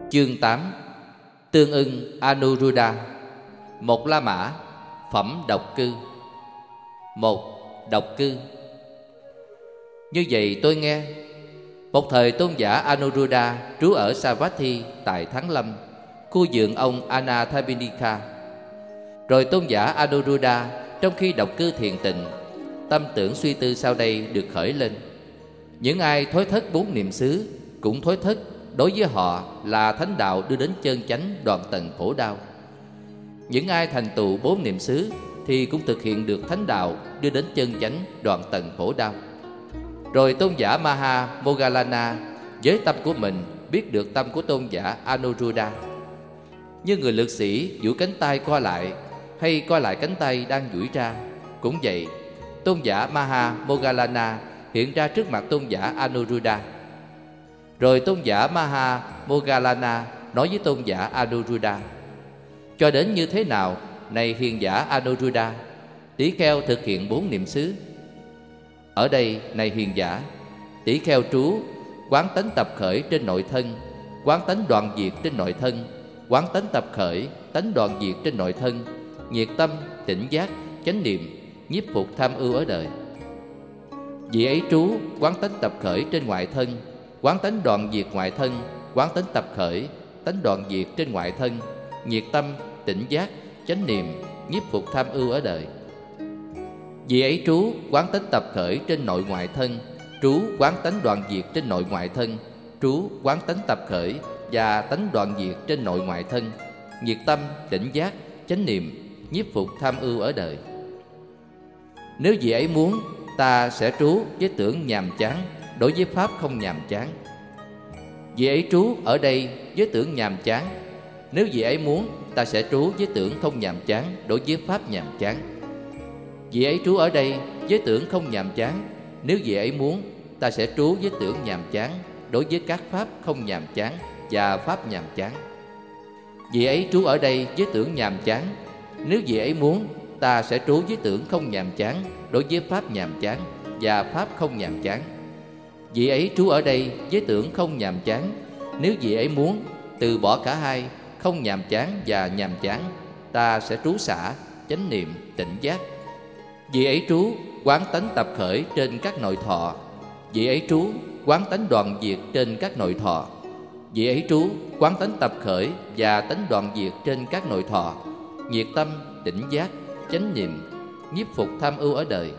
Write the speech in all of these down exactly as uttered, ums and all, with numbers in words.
Chương tám. Tương ưng Anuruddha. Một La Mã. Phẩm độc cư. Một. Độc cư. Như vậy tôi nghe, một thời tôn giả Anuruddha trú ở Savatthi tại Thắng Lâm, khu vườn ông Anathapindika. Rồi tôn giả Anuruddha trong khi độc cư thiền tịnh, tâm tưởng suy tư sau đây được khởi lên. Những ai thối thất bốn niệm xứ cũng thối thất đối với họ là thánh đạo đưa đến chân chánh đoạn tận khổ đau. Những ai thành tựu bốn niệm xứ thì cũng thực hiện được thánh đạo đưa đến chân chánh đoạn tận khổ đau. Rồi tôn giả Maha Moggallana với tâm của mình biết được tâm của tôn giả Anuruddha. Như người lực sĩ duỗi cánh tay co lại hay co lại cánh tay đang duỗi ra, cũng vậy, tôn giả Maha Moggallana hiện ra trước mặt tôn giả Anuruddha. Rồi tôn giả Maha Moggallana nói với tôn giả Anuruddha: cho đến như thế nào, này hiền giả Anuruddha, tỷ kheo thực hiện bốn niệm xứ? Ở đây, này hiền giả, tỷ kheo trú quán tánh tập khởi trên nội thân, quán tánh đoạn diệt trên nội thân, quán tánh tập khởi, tánh đoạn diệt trên nội thân, nhiệt tâm, tỉnh giác, chánh niệm, nhiếp phục tham ưu ở đời. Vị ấy trú quán tánh tập khởi trên ngoại thân, quán tánh đoạn diệt ngoại thân, quán tánh tập khởi, tánh đoạn diệt trên ngoại thân, nhiệt tâm, tỉnh giác, chánh niệm, nhiếp phục tham ưu ở đời. Vị ấy trú quán tánh tập khởi trên nội ngoại thân, trú quán tánh đoạn diệt trên nội ngoại thân, trú quán tánh tập khởi và tánh đoạn diệt trên nội ngoại thân, nhiệt tâm, tỉnh giác, chánh niệm, nhiếp phục tham ưu ở đời. Nếu vị ấy muốn, ta sẽ trú với tưởng nhàm chán đối với pháp không nhàm chán. Vị ấy trú ở đây với tưởng nhàm chán. Nếu vị ấy muốn, ta sẽ trú với tưởng không nhàm chán đối với pháp nhàm chán. Vị ấy trú ở đây với tưởng không nhàm chán. Nếu vị ấy muốn, ta sẽ trú với tưởng nhàm chán đối với các pháp không nhàm chán và pháp nhàm chán. Vị ấy trú ở đây với tưởng nhàm chán. Nếu vị ấy muốn, ta sẽ trú với tưởng không nhàm chán đối với pháp nhàm chán và pháp không nhàm chán. Vị ấy trú ở đây với tưởng không nhàm chán. Nếu vị ấy muốn, từ bỏ cả hai, không nhàm chán và nhàm chán, ta sẽ trú xả, chánh niệm, tỉnh giác. Vị ấy trú quán tánh tập khởi trên các nội thọ. Vị ấy trú quán tánh đoạn diệt trên các nội thọ. Vị ấy trú quán tánh tập khởi và tánh đoạn diệt trên các nội thọ, nhiệt tâm, tỉnh giác, chánh niệm, nhiếp phục tham ưu ở đời.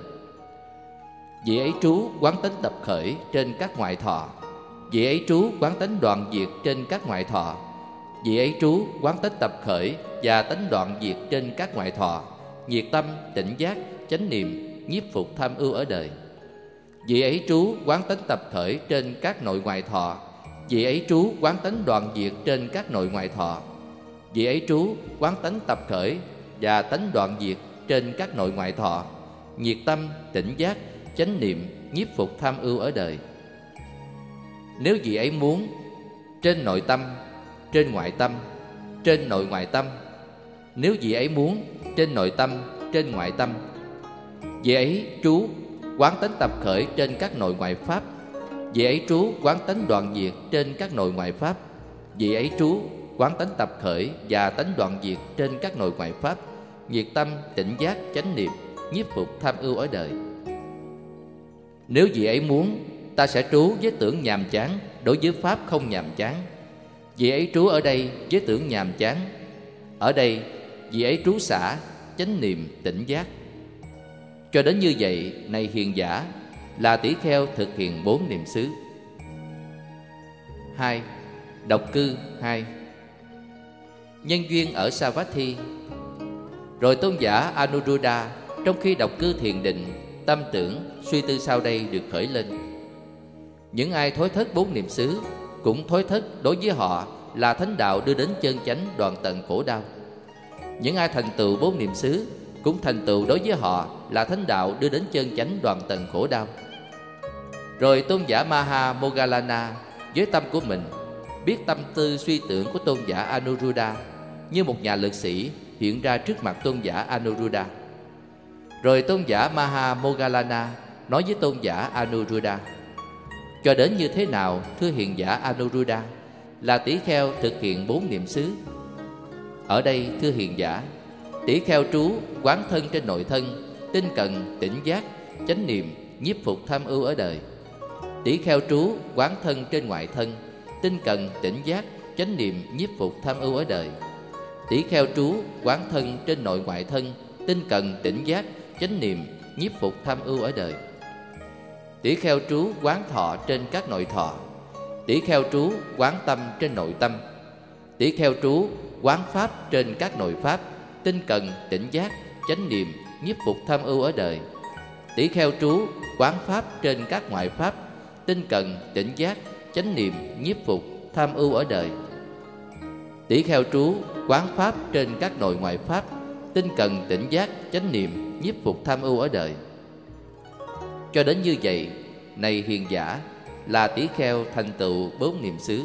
Vị ấy trú quán tánh tập khởi trên các ngoại thọ. Vị ấy trú quán tánh đoạn diệt trên các ngoại thọ. Vị ấy trú quán tánh tập khởi và tánh đoạn diệt trên các ngoại thọ, nhiệt tâm, tỉnh giác, chánh niệm, nhiếp phục tham ưu ở đời. Vị ấy trú quán tánh tập khởi trên các nội ngoại thọ. Vị ấy trú quán tánh đoạn diệt trên các nội ngoại thọ. Vị ấy trú quán tánh tập khởi và tánh đoạn diệt trên các nội ngoại thọ, nhiệt tâm, tỉnh giác, chánh niệm, nhiếp phục tham ưu ở đời. Nếu vị ấy muốn, trên nội tâm, trên ngoại tâm, trên nội ngoại tâm. Nếu vị ấy muốn, trên nội tâm, trên ngoại tâm. Vị ấy trú quán tánh tập khởi trên các nội ngoại pháp. Vị ấy trú quán tánh đoạn diệt trên các nội ngoại pháp. Vị ấy trú quán tánh tập khởi và tánh đoạn diệt trên các nội ngoại pháp, nhiệt tâm, tỉnh giác, chánh niệm, nhiếp phục tham ưu ở đời. Nếu vị ấy muốn, ta sẽ trú với tưởng nhàm chán đối với pháp không nhàm chán. Vị ấy trú ở đây với tưởng nhàm chán. Ở đây, vị ấy trú xả, chánh niệm, tỉnh giác. Cho đến như vậy, này hiền giả, là tỷ kheo thực hiện bốn niệm xứ. Hai. Độc cư hai. Nhân duyên ở Savatthi. Rồi tôn giả Anuruddha trong khi độc cư thiền định, tâm tưởng suy tư sau đây được khởi lên. Những ai thối thất bốn niệm xứ cũng thối thất đối với họ là thánh đạo đưa đến chân chánh đoạn tận khổ đau. Những ai thành tựu bốn niệm xứ cũng thành tựu đối với họ là thánh đạo đưa đến chân chánh đoạn tận khổ đau. Rồi tôn giả Maha Moggallana với tâm của mình biết tâm tư suy tưởng của tôn giả Anuruddha, như một nhà lực sĩ hiện ra trước mặt tôn giả Anuruddha. Rồi tôn giả Maha Moggallana nói với tôn giả Anuruddha: cho đến như thế nào, thưa hiền giả Anuruddha, là tỷ kheo thực hiện bốn niệm xứ. Ở đây thưa hiền giả, tỷ kheo trú quán thân trên nội thân, tinh cần tỉnh giác chánh niệm nhiếp phục tham ưu ở đời. Tỷ kheo trú quán thân trên ngoại thân, tinh cần tỉnh giác chánh niệm nhiếp phục tham ưu ở đời. Tỷ kheo trú quán thân trên nội ngoại thân, tinh cần tỉnh giác chánh niệm nhiếp phục tham ưu ở đời. Tỷ kheo trú quán thọ trên các nội thọ. Tỷ kheo trú quán tâm trên nội tâm. Tỷ kheo trú quán pháp trên các nội pháp, tinh cần tỉnh giác chánh niệm nhiếp phục tham ưu ở đời. Tỷ kheo trú quán pháp trên các ngoại pháp, tinh cần tỉnh giác chánh niệm nhiếp phục tham ưu ở đời. Tỷ kheo trú quán pháp trên các nội ngoại pháp, tinh cần tỉnh giác chánh niệm nhiếp phục tham ưu ở đời. Cho đến như vậy, này hiền giả, là tỷ kheo thành tựu bốn niệm xứ.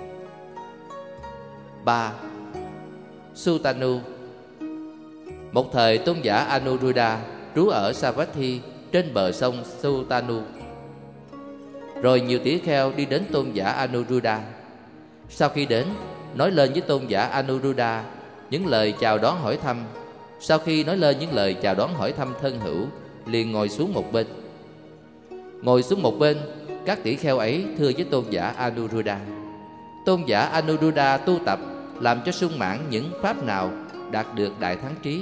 Ba. Sutanu. Một thời tôn giả Anuruddha trú ở Savatthi trên bờ sông Sutanu. Rồi nhiều tỷ kheo đi đến tôn giả Anuruddha. Sau khi đến, nói lên với tôn giả Anuruddha những lời chào đón hỏi thăm. Sau khi nói lên những lời chào đón hỏi thăm thân hữu, liền ngồi xuống một bên. Ngồi xuống một bên, các tỷ kheo ấy thưa với tôn giả Anuruddha: tôn giả Anuruddha tu tập làm cho sung mãn những pháp nào đạt được đại thắng trí?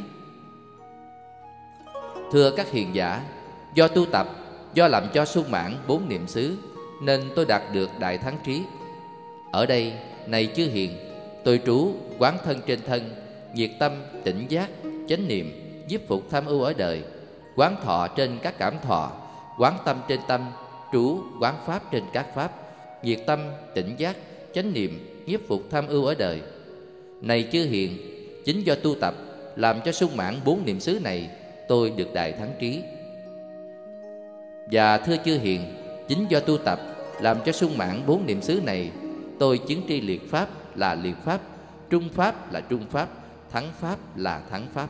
Thưa các hiền giả, do tu tập, do làm cho sung mãn bốn niệm xứ, nên tôi đạt được đại thắng trí. Ở đây, này chư hiền, tôi trú quán thân trên thân, nhiệt tâm tỉnh giác chánh niệm nhiếp phục tham ưu ở đời, quán thọ trên các cảm thọ, quán tâm trên tâm, trú quán pháp trên các pháp, nhiệt tâm tỉnh giác chánh niệm nhiếp phục tham ưu ở đời. Này chư hiền, chính do tu tập làm cho sung mãn bốn niệm xứ này, tôi được đại thắng trí. Và thưa chư hiền, chính do tu tập làm cho sung mãn bốn niệm xứ này, tôi chứng tri liệt pháp là liệt pháp, trung pháp là trung pháp, thắng pháp là thắng pháp.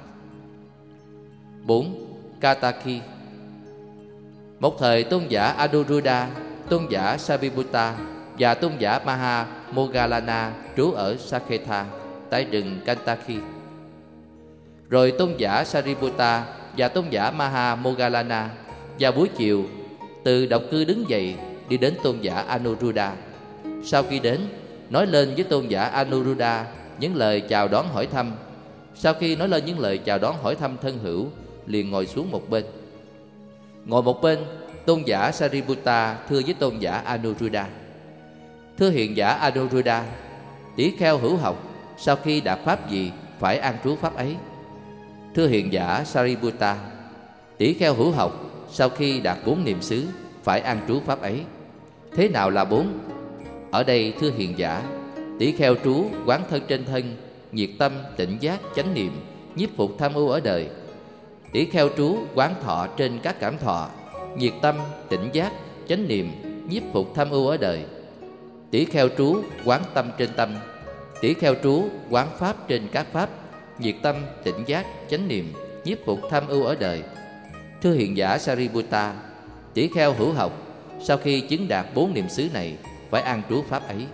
Bốn. Kataki. Một thời tôn giả Anuruddha, tôn giả Sariputta và tôn giả Maha Moggallana trú ở Saketha tại rừng Kantaki. Rồi tôn giả Sariputta và tôn giả Maha Moggallana vào buổi chiều từ độc cư đứng dậy đi đến tôn giả Anuruddha. Sau khi đến, nói lên với tôn giả Anuruddha những lời chào đón hỏi thăm. Sau khi nói lên những lời chào đón hỏi thăm thân hữu, liền ngồi xuống một bên. Ngồi một bên, tôn giả Sariputta thưa với tôn giả Anuruddha: thưa hiền giả Anuruddha, tỷ kheo hữu học sau khi đạt pháp gì phải an trú pháp ấy? Thưa hiền giả Sariputta, tỷ kheo hữu học sau khi đạt bốn niệm xứ phải an trú pháp ấy. Thế nào là bốn? Ở đây thưa hiền giả, tỷ kheo trú quán thân trên thân, nhiệt tâm tỉnh giác chánh niệm nhiếp phục tham ưu ở đời. Tỷ kheo trú quán thọ trên các cảm thọ, nhiệt tâm tỉnh giác chánh niệm nhiếp phục tham ưu ở đời. Tỷ kheo trú quán tâm trên tâm. Tỷ kheo trú quán pháp trên các pháp, nhiệt tâm tỉnh giác chánh niệm nhiếp phục tham ưu ở đời. Thưa hiền giả Sariputta, tỷ kheo hữu học sau khi chứng đạt bốn niệm xứ này phải an trú pháp ấy.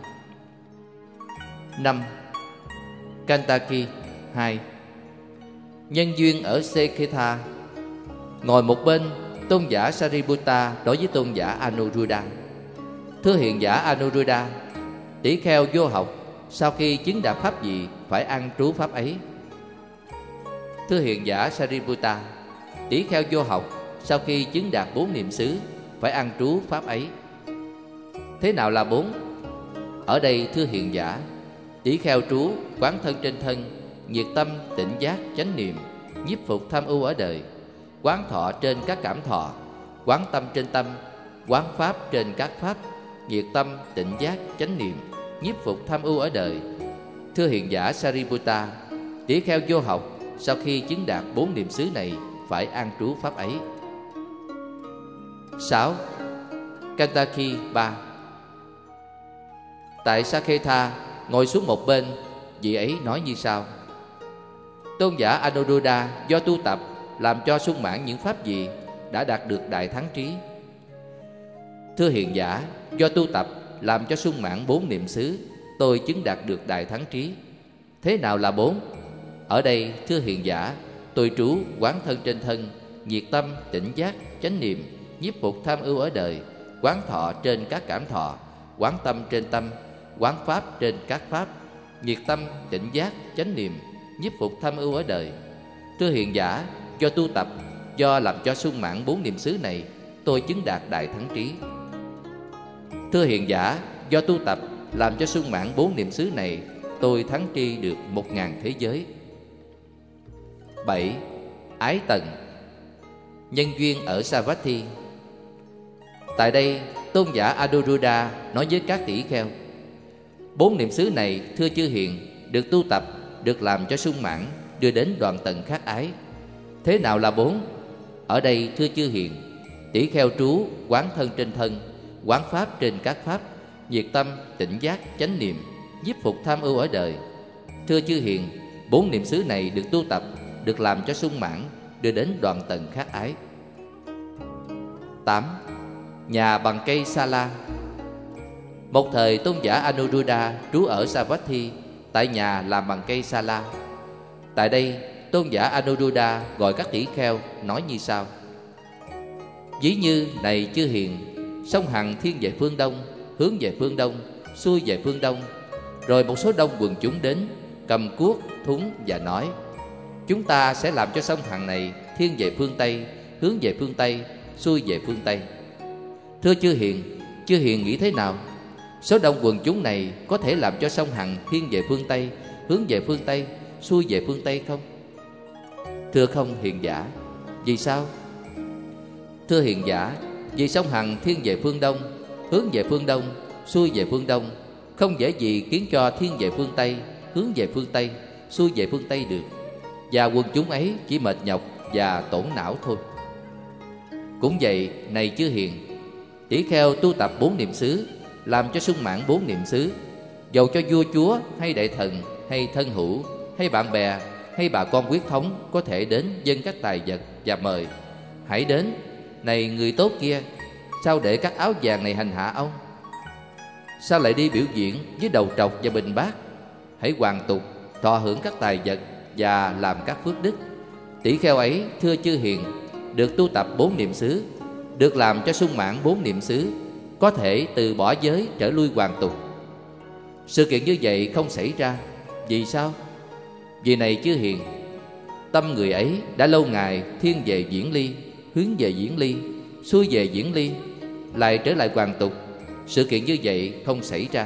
Năm. Kantaki. Hai. Nhân duyên ở Seketha. Ngồi một bên, tôn giả Sariputta đối với tôn giả Anuruddha: thưa hiền giả Anuruddha, tỷ kheo vô học sau khi chứng đạt pháp gì phải an trú pháp ấy? Thưa hiền giả Sariputta, tỷ kheo vô học sau khi chứng đạt bốn niệm xứ phải an trú pháp ấy. Thế nào là bốn? Ở đây thưa hiền giả, tỷ kheo trú quán thân trên thân, nhiệt tâm tỉnh giác chánh niệm nhiếp phục tham ưu ở đời, quán thọ trên các cảm thọ, quán tâm trên tâm, quán pháp trên các pháp, nhiệt tâm tỉnh giác chánh niệm nhiếp phục tham ưu ở đời. Thưa hiền giả Sariputta, tỷ kheo vô học sau khi chứng đạt bốn niệm xứ này phải an trú pháp ấy. Sáu. Kantaki. Ba. Tại Saketha, ngồi xuống một bên, vị ấy nói như sau: tôn giả Anuruddha do tu tập làm cho sung mãn những pháp gì đã đạt được đại thắng trí? Thưa hiền giả, do tu tập làm cho sung mãn bốn niệm xứ, tôi chứng đạt được đại thắng trí. Thế nào là bốn? Ở đây thưa hiền giả, tôi trú quán thân trên thân, nhiệt tâm, tỉnh giác, chánh niệm, nhiếp phục tham ưu ở đời, quán thọ trên các cảm thọ, quán tâm trên tâm, quán pháp trên các pháp, nhiệt tâm, tỉnh giác, chánh niệm, nhiếp phục tham ưu ở đời. Thưa hiền giả, do tu tập, do làm cho sung mãn bốn niệm xứ này, tôi chứng đạt đại thắng trí. Thưa hiền giả, do tu tập, làm cho sung mãn bốn niệm xứ này, tôi thắng tri được một ngàn thế giới. Bảy. Ái tần. Nhân duyên ở Savatthi. Tại đây, tôn giả Anuruddha nói với các tỷ kheo: bốn niệm xứ này, thưa chư hiền, được tu tập, được làm cho sung mãn, đưa đến đoạn tận khát ái. Thế nào là bốn? Ở đây, thưa chư hiền, tỷ kheo trú quán thân trên thân, quán pháp trên các pháp, nhiệt tâm, tỉnh giác, chánh niệm, nhiếp phục tham ưu ở đời. Thưa chư hiền, bốn niệm xứ này được tu tập, được làm cho sung mãn, đưa đến đoạn tận khát ái. Tám. Nhà bằng cây Sala. Một thời tôn giả Anuruddha trú ở Savatthi, tại nhà làm bằng cây Sala. Tại đây, tôn giả Anuruddha gọi các tỷ kheo nói như sau: ví như này chư hiền, sông Hằng thiên về phương đông, hướng về phương đông, xuôi về phương đông. Rồi một số đông quần chúng đến, cầm cuốc, thúng và nói: chúng ta sẽ làm cho sông Hằng này thiên về phương Tây, hướng về phương Tây, xuôi về phương Tây. Thưa chư hiền, chư hiền nghĩ thế nào? Số đông quần chúng này có thể làm cho sông Hằng thiên về phương Tây, hướng về phương Tây, xuôi về phương Tây không? Thưa không hiền giả. Vì sao? Thưa hiền giả, vì sông Hằng thiên về phương Đông, hướng về phương Đông, xuôi về phương Đông, không dễ gì khiến cho thiên về phương Tây, hướng về phương Tây, xuôi về phương Tây được. Và quần chúng ấy chỉ mệt nhọc và tổn não thôi. Cũng vậy, này chư hiền, tỷ kheo tu tập bốn niệm xứ, làm cho sung mãn bốn niệm xứ, dầu cho vua chúa hay đại thần hay thân hữu hay bạn bè hay bà con quyết thống có thể đến dâng các tài vật và mời: hãy đến, này người tốt kia, sao để các áo vàng này hành hạ ông? Sao lại đi biểu diễn với đầu trọc và bình bát? Hãy hoàn tục, thọ hưởng các tài vật và làm các phước đức. Tỷ kheo ấy, thưa chư hiền, được tu tập bốn niệm xứ, được làm cho sung mãn bốn niệm xứ, có thể từ bỏ giới trở lui hoàn tục. Sự kiện như vậy không xảy ra. Vì sao? Vì này chư hiền, tâm người ấy đã lâu ngày thiên về diễn ly, hướng về diễn ly, xuôi về diễn ly, lại trở lại hoàn tục. Sự kiện như vậy không xảy ra.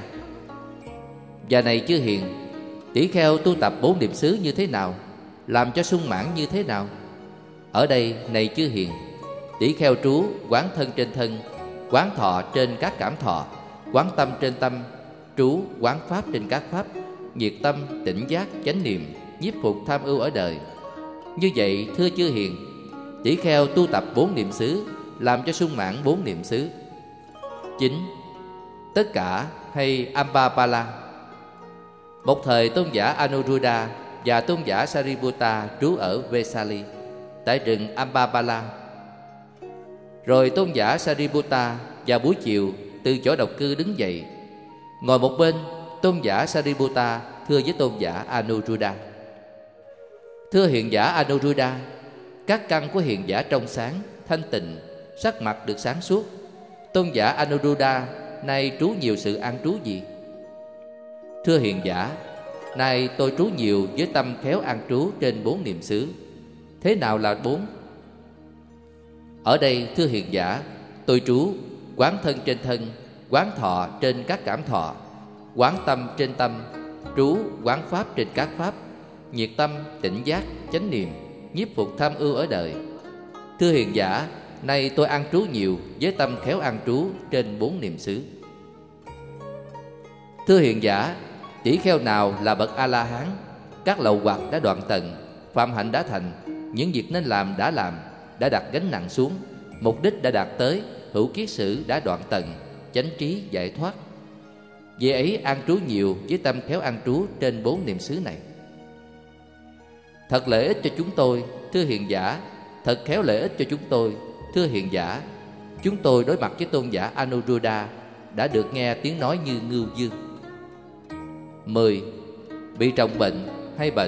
Và này chư hiền, tỷ kheo tu tập bốn niệm xứ như thế nào, làm cho sung mãn như thế nào? Ở đây, này chư hiền, tỷ kheo trú quán thân trên thân, quán thọ trên các cảm thọ, quán tâm trên tâm, trú quán pháp trên các pháp, nhiệt tâm, tỉnh giác, chánh niệm, nhiếp phục tham ưu ở đời. Như vậy, thưa chư hiền, tỷ kheo tu tập bốn niệm xứ, làm cho sung mãn bốn niệm xứ. Chín. Tất cả hay Ambapala. Một thời tôn giả Anuruddha và tôn giả Sariputta trú ở Vesali, tại rừng Ambapala. Rồi tôn giả Sariputta vào buổi chiều từ chỗ độc cư đứng dậy, ngồi một bên. Tôn giả Sariputta thưa với tôn giả Anuruddha: thưa hiền giả Anuruddha, các căn của hiền giả trong sáng, thanh tịnh, sắc mặt được sáng suốt. Tôn giả Anuruddha nay trú nhiều sự an trú gì? Thưa hiền giả, nay tôi trú nhiều với tâm khéo an trú trên bốn niệm xứ. Thế nào là bốn? Ở đây, thưa hiền giả, tôi trú quán thân trên thân, quán thọ trên các cảm thọ, quán tâm trên tâm, trú quán pháp trên các pháp, nhiệt tâm, tỉnh giác, chánh niệm, nhiếp phục tham ưu ở đời. Thưa hiền giả, nay tôi an trú nhiều với tâm khéo an trú trên bốn niệm xứ. Thưa hiền giả, tỷ kheo nào là bậc A-la-hán, các lậu hoặc đã đoạn tận, phạm hạnh đã thành, những việc nên làm đã làm, đã đặt gánh nặng xuống, mục đích đã đạt tới, hữu kiết sử đã đoạn tận, chánh trí giải thoát. Vì ấy an trú nhiều với tâm khéo an trú trên bốn niệm xứ này. Thật lợi ích cho chúng tôi, thưa hiền giả, thật khéo lợi ích cho chúng tôi, thưa hiền giả. Chúng tôi đối mặt với tôn giả Anuruddha đã được nghe tiếng nói như ngưu dương. Mười. Bị trọng bệnh hay bệnh.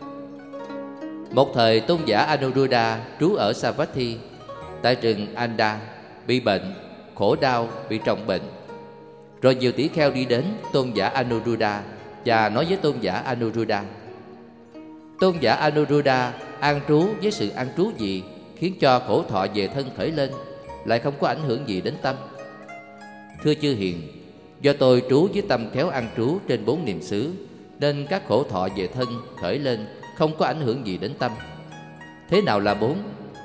Một thời tôn giả Anuruddha trú ở Savatthi tại rừng Anda, bị bệnh, khổ đau, bị trọng bệnh. Rồi nhiều tỷ kheo đi đến tôn giả Anuruddha và nói với tôn giả Anuruddha: tôn giả Anuruddha an trú với sự an trú gì khiến cho khổ thọ về thân khởi lên, lại không có ảnh hưởng gì đến tâm? Thưa chư hiền, do tôi trú với tâm khéo an trú trên bốn niệm xứ, nên các khổ thọ về thân khởi lên không có ảnh hưởng gì đến tâm. Thế nào là bốn?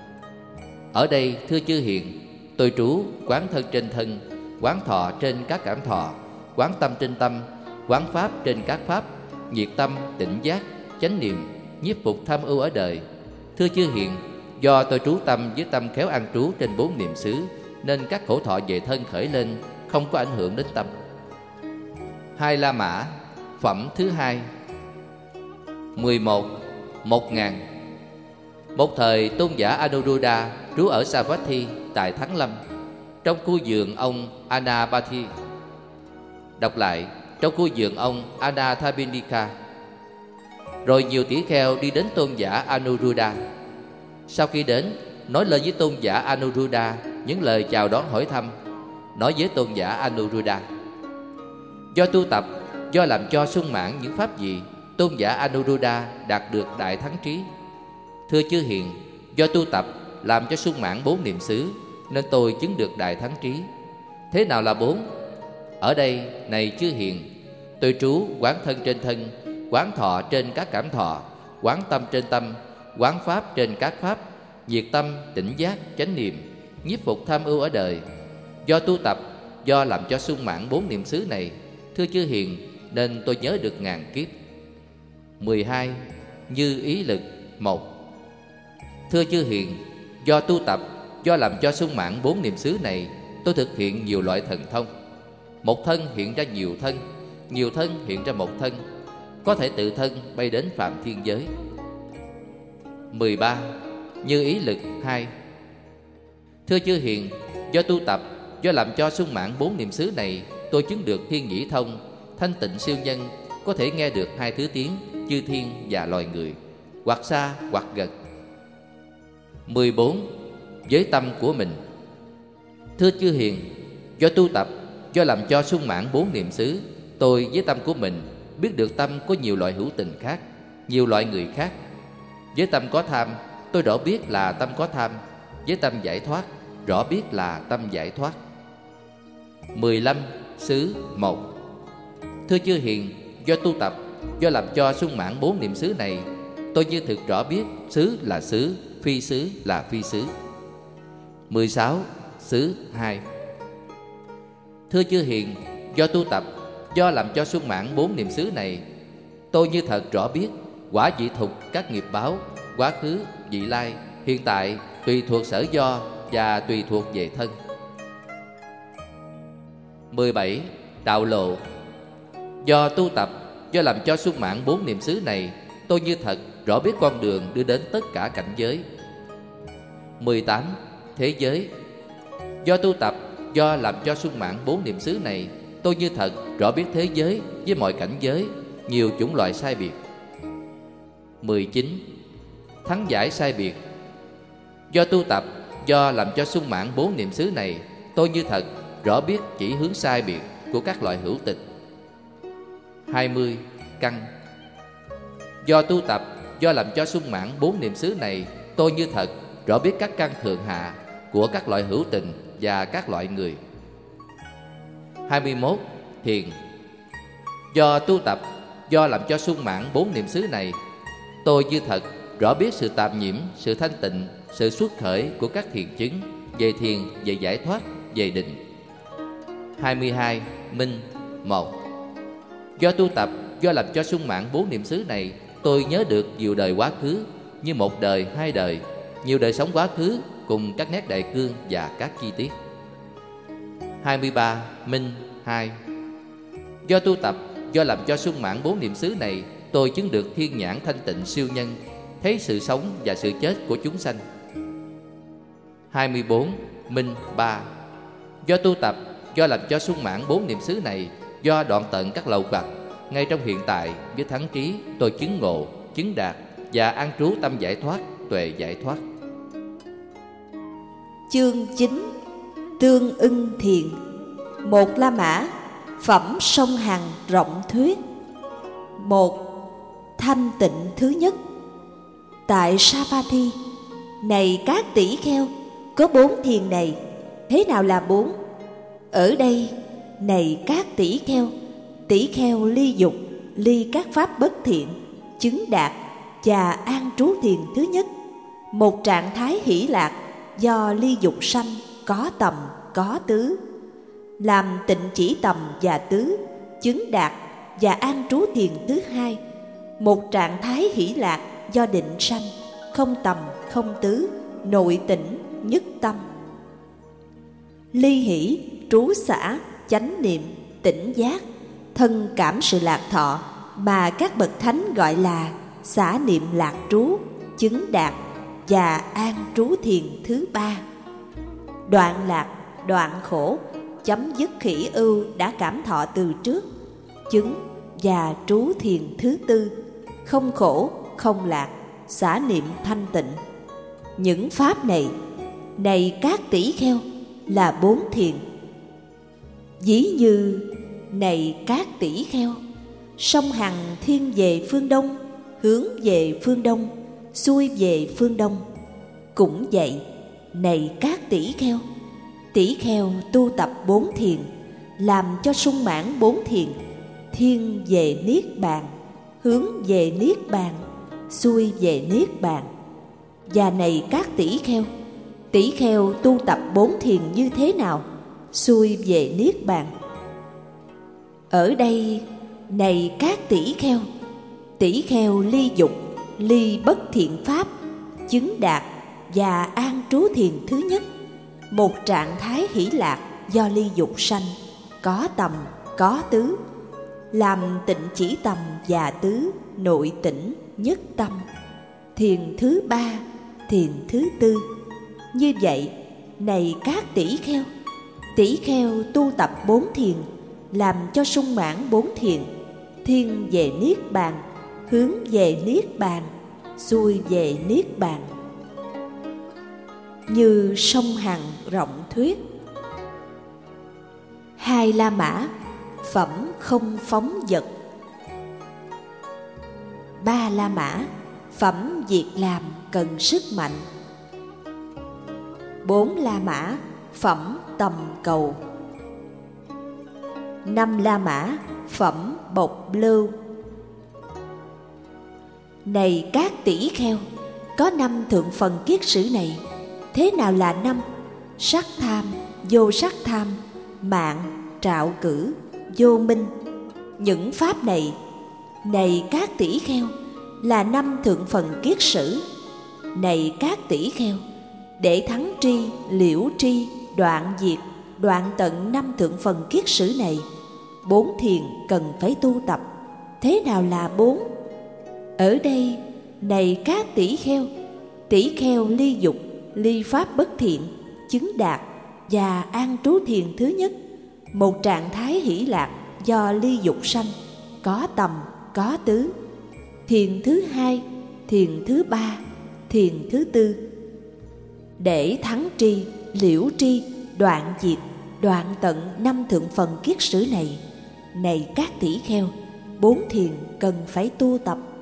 Ở đây thưa chư hiền, tôi trú quán thân trên thân, quán thọ trên các cảm thọ, quán tâm trên tâm, quán pháp trên các pháp, nhiệt tâm, tỉnh giác, chánh niệm, nhiếp phục tham ưu ở đời. Thưa chư hiền, do tôi trú tâm với tâm khéo an trú trên bốn niệm xứ, nên các khổ thọ về thân khởi lên không có ảnh hưởng đến tâm. Hai La Mã, phẩm thứ hai. Mười một. Một ngàn. Một thời tôn giả Anuruddha trú ở Savatthi tại Thắng Lâm, trong khu vườn ông Anapathi. Đọc lại: trong khu vườn ông Anathapindika. Rồi nhiều tỷ kheo đi đến tôn giả Anuruddha. Sau khi đến, nói lên với tôn giả Anuruddha những lời chào đón hỏi thăm. Nói với tôn giả Anuruddha: do tu tập, do làm cho sung mãn những pháp gì, tôn giả Anuruddha đạt được đại thắng trí. Thưa chư hiền, do tu tập làm cho sung mãn bốn niệm xứ, nên tôi chứng được đại thắng trí. Thế nào là bốn? Ở đây này chư hiền, tôi trú quán thân trên thân, quán thọ trên các cảm thọ, quán tâm trên tâm, quán pháp trên các pháp, nhiệt tâm, tỉnh giác, chánh niệm, nhiếp phục tham ưu ở đời. Do tu tập, do làm cho sung mãn bốn niệm xứ này, thưa chư hiền, nên tôi nhớ được ngàn kiếp. Mười hai. Như ý lực một. Thưa chư hiền, do tu tập, do làm cho sung mãn bốn niệm xứ này, tôi thực hiện nhiều loại thần thông. Một thân hiện ra nhiều thân, nhiều thân hiện ra một thân, có thể tự thân bay đến phạm thiên giới. Mười ba. Như ý lực hai. Thưa chư hiền, do tu tập, do làm cho sung mãn bốn niệm xứ này, tôi chứng được thiên nhĩ thông, thanh tịnh siêu nhân, có thể nghe được hai thứ tiếng, chư thiên và loài người, hoặc xa hoặc gần. Mười bốn. Với tâm của mình. Thưa chư hiền, do tu tập, do làm cho sung mãn bốn niệm xứ, tôi với tâm của mình biết được tâm có nhiều loại hữu tình khác, nhiều loại người khác. Với tâm có tham, tôi rõ biết là tâm có tham. Với tâm giải thoát, rõ biết là tâm giải thoát. Mười lăm. Xứ một. Thưa chư hiền, do tu tập, do làm cho sung mãn bốn niệm xứ này, tôi như thực rõ biết xứ là xứ, phi xứ là phi xứ. Mười sáu. Xứ hai. Thưa chư hiền, do tu tập, do làm cho sung mãn bốn niệm xứ này, tôi như thật rõ biết quả vị thục các nghiệp báo, quá khứ, vị lai, hiện tại, tùy thuộc sở do và tùy thuộc về thân. Mười bảy. Đạo lộ. Do tu tập, do làm cho sung mãn bốn niệm xứ này, tôi như thật rõ biết con đường đưa đến tất cả cảnh giới. Mười tám. Thế giới. Do tu tập, do làm cho sung mãn bốn niệm xứ này, tôi như thật rõ biết thế giới với mọi cảnh giới, nhiều chủng loại sai biệt. Mười chín. Thắng giải sai biệt. Do tu tập, do làm cho sung mãn bốn niệm xứ này, tôi như thật rõ biết chỉ hướng sai biệt của các loại hữu tịch. Hai mươi. Căn. Do tu tập, do làm cho sung mãn bốn niệm xứ này, tôi như thật rõ biết các căn thượng hạ của các loại hữu tình và các loại người. Hai mươi mốt. Thiền. Do tu tập, do làm cho sung mãn bốn niệm xứ này, tôi như thật rõ biết sự tạm nhiễm, sự thanh tịnh, sự xuất khởi của các thiền chứng, về thiền, về giải thoát, về định. Hai mươi hai. Minh. Một. Do tu tập, do làm cho sung mãn bốn niệm xứ này, tôi nhớ được nhiều đời quá khứ, như một đời, hai đời, nhiều đời sống quá khứ, cùng các nét đại cương và các chi tiết. Hai mươi ba. Minh. Hai. Do tu tập, do làm cho sung mãn bốn niệm xứ này, tôi chứng được thiên nhãn thanh tịnh siêu nhân, thấy sự sống và sự chết của chúng sanh. Hai mươi bốn. Minh. Ba. Do tu tập, do làm cho sung mãn bốn niệm xứ này, do đoạn tận các lậu hoặc, ngay trong hiện tại với thắng trí tôi chứng ngộ, chứng đạt và an trú tâm giải thoát, tuệ giải thoát. Chương chín. Tương ưng thiền. Một La Mã, phẩm song hằng rộng thuyết. Một. Thanh tịnh thứ nhất. Tại Savatthi, này các tỷ kheo, có bốn thiền này. Thế nào là bốn? Ở đây, này các tỷ kheo, tỷ kheo ly dục, ly các pháp bất thiện, chứng đạt và an trú thiền thứ nhất. Một trạng thái hỷ lạc do ly dục sanh, có tầm, có tứ. Làm tịnh chỉ tầm và tứ, chứng đạt và an trú thiền thứ hai. Một trạng thái hỷ lạc do định sanh, không tầm, không tứ, nội tĩnh, nhất tâm. Ly hỷ, trú xả, chánh niệm, tỉnh giác, thân cảm sự lạc thọ mà các bậc thánh gọi là xả niệm lạc trú, chứng đạt và an trú thiền thứ ba. Đoạn lạc, đoạn khổ, chấm dứt khỉ ưu đã cảm thọ từ trước, chứng và trú thiền thứ tư. Không khổ, không lạc, xả niệm thanh tịnh. Những pháp này, này các tỷ kheo, là bốn thiền. Ví như, này các tỷ kheo, song hằng thiên về phương đông, hướng về phương đông, xuôi về phương đông. Cũng vậy, này các tỷ kheo, tỷ kheo tu tập bốn thiền, làm cho sung mãn bốn thiền. Thiên về niết bàn, hướng về niết bàn, xuôi về niết bàn. Và này các tỷ kheo, tỷ kheo tu tập bốn thiền như thế nào? Xuôi về niết bàn. Ở đây, này các tỷ kheo, tỷ kheo ly dục, ly bất thiện pháp, chứng đạt và an trú thiền thứ nhất. Một trạng thái hỷ lạc do ly dục sanh, có tầm, có tứ. Làm tịnh chỉ tầm và tứ, nội tĩnh, nhất tâm. Thiền thứ ba, thiền thứ tư. Như vậy, này các tỷ kheo, tỷ kheo tu tập bốn thiền, làm cho sung mãn bốn thiền. Thiên về niết bàn, hướng về niết bàn, xuôi về niết bàn. Như sông Hằng rộng thuyết. Hai La Mã, phẩm không phóng dật. Ba La Mã, phẩm việc làm cần sức mạnh. Bốn La Mã, phẩm tầm cầu. Năm La Mã, phẩm bộc lưu. Này các tỷ kheo, có năm thượng phần kiết sử này. Thế nào là năm? Sắc tham, vô sắc tham, mạng, trạo cử, vô minh. Những pháp này, này các tỷ kheo, là năm thượng phần kiết sử. Này các tỷ kheo, để thắng tri, liễu tri, đoạn diệt, đoạn tận năm thượng phần kiết sử này, bốn thiền cần phải tu tập. Thế nào là bốn? Ở đây, này các tỷ kheo, tỷ kheo ly dục, ly pháp bất thiện, chứng đạt và an trú thiền thứ nhất. Một trạng thái hỷ lạc do ly dục sanh, có tầm, có tứ. Thiền thứ hai, thiền thứ ba, thiền thứ tư. Để thắng tri, liễu tri, đoạn diệt, đoạn tận năm thượng phần kiết sử này, này các tỷ kheo, bốn thiền cần phải tu tập.